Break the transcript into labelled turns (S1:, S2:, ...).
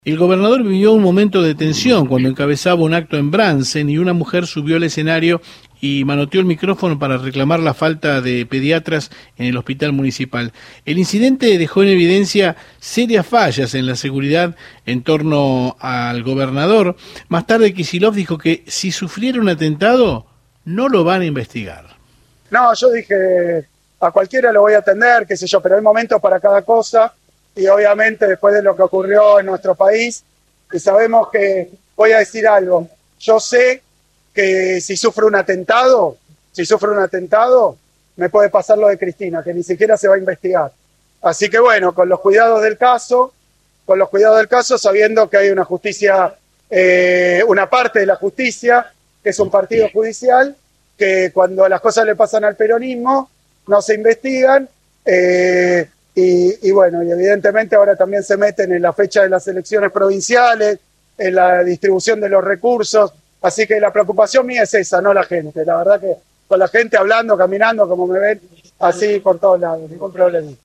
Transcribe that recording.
S1: El gobernador vivió un momento de tensión cuando encabezaba un acto en Bransen y una mujer subió al escenario y manoteó el micrófono para reclamar la falta de pediatras en el hospital municipal. El incidente dejó en evidencia serias fallas en la seguridad en torno al gobernador. Más tarde Kicillof dijo que si sufriera un atentado no lo van a investigar.
S2: No, yo dije, a cualquiera lo voy a atender, qué sé yo, pero hay momentos para cada cosa. Y obviamente después de lo que ocurrió en nuestro país, y sabemos que, voy a decir algo, yo sé que si sufro un atentado, me puede pasar lo de Cristina, que ni siquiera se va a investigar. Así que bueno, con los cuidados del caso, sabiendo que hay una justicia, una parte de la justicia, que es un partido judicial, que cuando las cosas le pasan al peronismo, no se investigan, y bueno, y evidentemente ahora también se meten en la fecha de las elecciones provinciales, en la distribución de los recursos, así que la preocupación mía es esa, no la gente. La verdad que con la gente hablando, caminando, como me ven, así por todos lados, ningún problema.